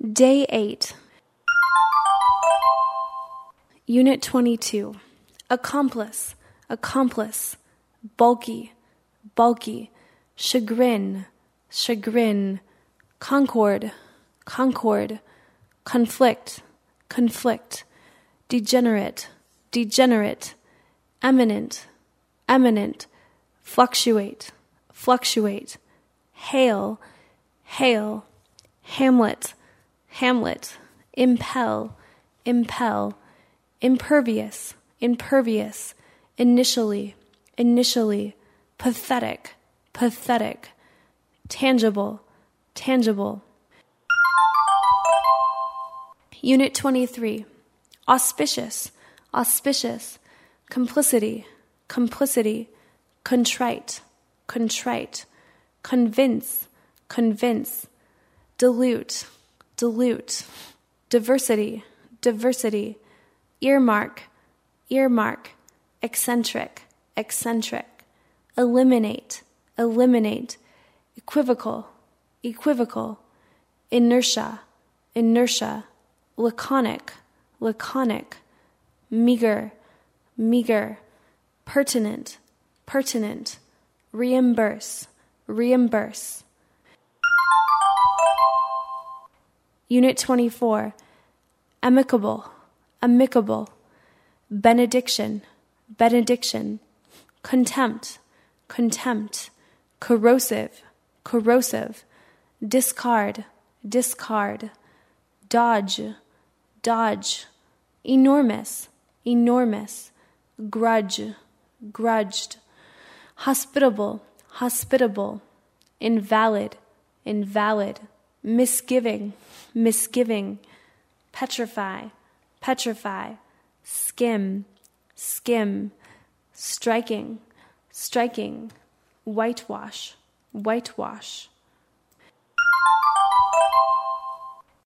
Day 8. Unit 22. Accomplice, accomplice. Bulky, bulky. Chagrin, chagrin. Concord, concord. Conflict, conflict. Degenerate, degenerate. Eminent, eminent. Fluctuate, fluctuate. Hail, hail. Hamlet, hamlet. Impel, impel. Impervious, impervious. Initially, initially. Pathetic, pathetic. Tangible, tangible. Unit 23. Auspicious, auspicious. Complicity, complicity. Contrite, contrite. Convince, convince. Dilute, dilute. Diversity, diversity. Earmark, earmark. Eccentric, eccentric. Eliminate, eliminate. Equivocal, equivocal. Inertia, inertia. Laconic, laconic. Meager, meager. Pertinent, pertinent. Reimburse, reimburse. Unit 24. Amicable, amicable. Benediction, benediction. Contempt, contempt. Corrosive, corrosive. Discard, discard. Dodge, dodge. Enormous, enormous. Grudge, grudged. Hospitable, hospitable. Invalid, invalid. Misgiving, misgiving. Petrify, petrify. Skim, skim. Striking, striking. Whitewash, whitewash.